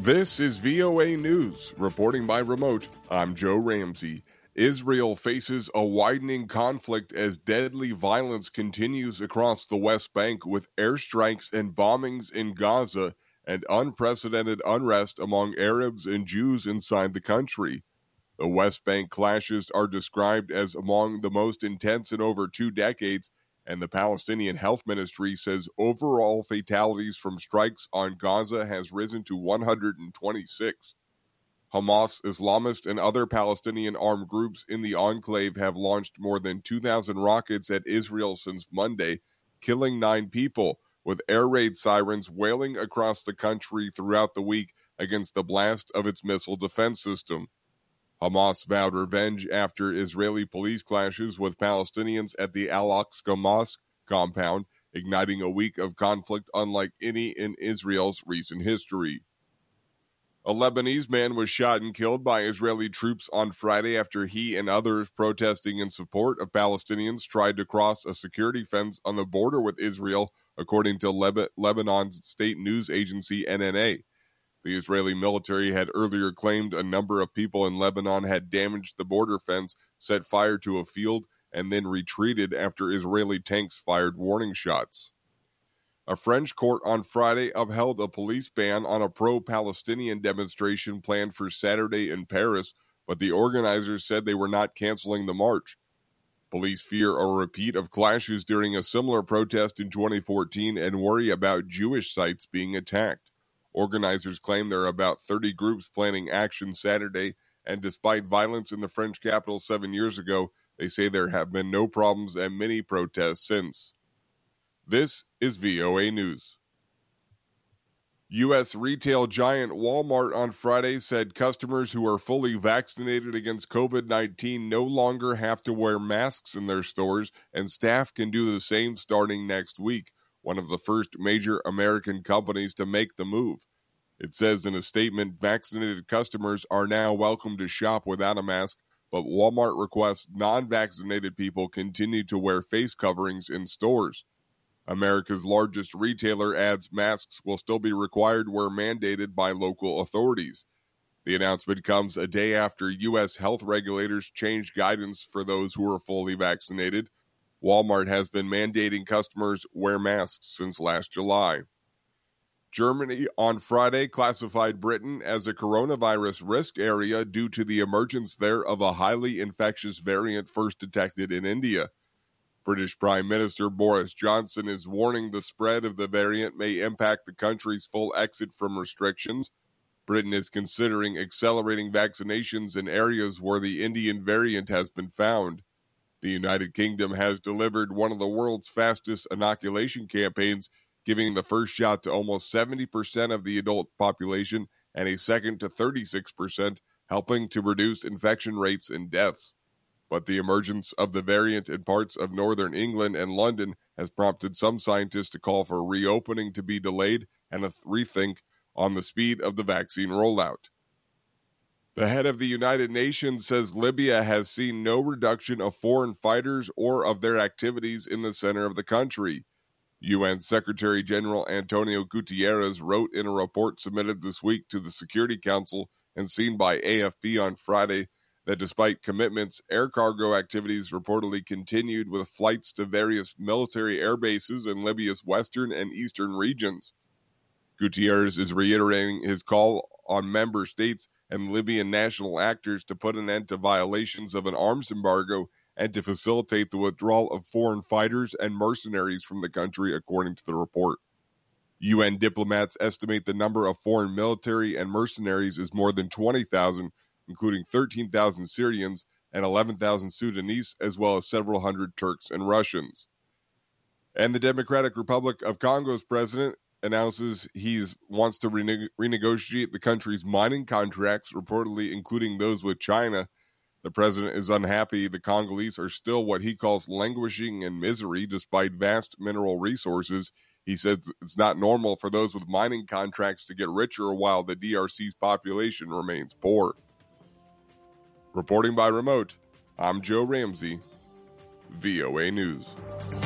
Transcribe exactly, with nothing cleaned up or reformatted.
This is V O A News. Reporting by remote, I'm Joe Ramsey. Israel faces a widening conflict as deadly violence continues across the West Bank with airstrikes and bombings in Gaza and unprecedented unrest among Arabs and Jews inside the country. The West Bank clashes are described as among the most intense in over two decades, and the Palestinian Health Ministry says overall fatalities from strikes on Gaza has risen to one hundred twenty-six. Hamas, Islamist, and other Palestinian armed groups in the enclave have launched more than two thousand rockets at Israel since Monday, killing nine people, with air raid sirens wailing across the country throughout the week against the blast of its missile defense system. Hamas vowed revenge after Israeli police clashes with Palestinians at the Al-Aqsa Mosque compound, igniting a week of conflict unlike any in Israel's recent history. A Lebanese man was shot and killed by Israeli troops on Friday after he and others protesting in support of Palestinians tried to cross a security fence on the border with Israel, according to Leb- Lebanon's state news agency N N A. The Israeli military had earlier claimed a number of people in Lebanon had damaged the border fence, set fire to a field, and then retreated after Israeli tanks fired warning shots. A French court on Friday upheld a police ban on a pro-Palestinian demonstration planned for Saturday in Paris, but the organizers said they were not canceling the march. Police fear a repeat of clashes during a similar protest in twenty fourteen and worry about Jewish sites being attacked. Organizers claim there are about thirty groups planning action Saturday, and despite violence in the French capital seven years ago, they say there have been no problems and many protests since. This is V O A News. U S retail giant Walmart on Friday said customers who are fully vaccinated against covid nineteen no longer have to wear masks in their stores, and staff can do the same starting next week, one of the first major American companies to make the move. It says in a statement, vaccinated customers are now welcome to shop without a mask, but Walmart requests non-vaccinated people continue to wear face coverings in stores. America's largest retailer adds masks will still be required where mandated by local authorities. The announcement comes a day after U S health regulators changed guidance for those who are fully vaccinated. Walmart has been mandating customers wear masks since last July. Germany on Friday classified Britain as a coronavirus risk area due to the emergence there of a highly infectious variant first detected in India. British Prime Minister Boris Johnson is warning the spread of the variant may impact the country's full exit from restrictions. Britain is considering accelerating vaccinations in areas where the Indian variant has been found. The United Kingdom has delivered one of the world's fastest inoculation campaigns, giving the first shot to almost seventy percent of the adult population and a second to thirty-six percent, helping to reduce infection rates and deaths. But the emergence of the variant in parts of northern England and London has prompted some scientists to call for reopening to be delayed and a rethink on the speed of the vaccine rollout. The head of the United Nations says Libya has seen no reduction of foreign fighters or of their activities in the center of the country. U N Secretary General Antonio Guterres wrote in a report submitted this week to the Security Council and seen by A F P on Friday that despite commitments, air cargo activities reportedly continued with flights to various military air bases in Libya's western and eastern regions. Gutierrez is reiterating his call on member states and Libyan national actors to put an end to violations of an arms embargo and to facilitate the withdrawal of foreign fighters and mercenaries from the country, according to the report. U N diplomats estimate the number of foreign military and mercenaries is more than twenty thousand, including thirteen thousand Syrians and eleven thousand Sudanese, as well as several hundred Turks and Russians. And the Democratic Republic of Congo's president announces he wants to rene- renegotiate the country's mining contracts, reportedly including those with China. The president is unhappy the Congolese are still what he calls languishing in misery despite vast mineral resources. He says it's not normal for those with mining contracts to get richer while the D R C's population remains poor. Reporting by remote, I'm Joe Ramsey, V O A News.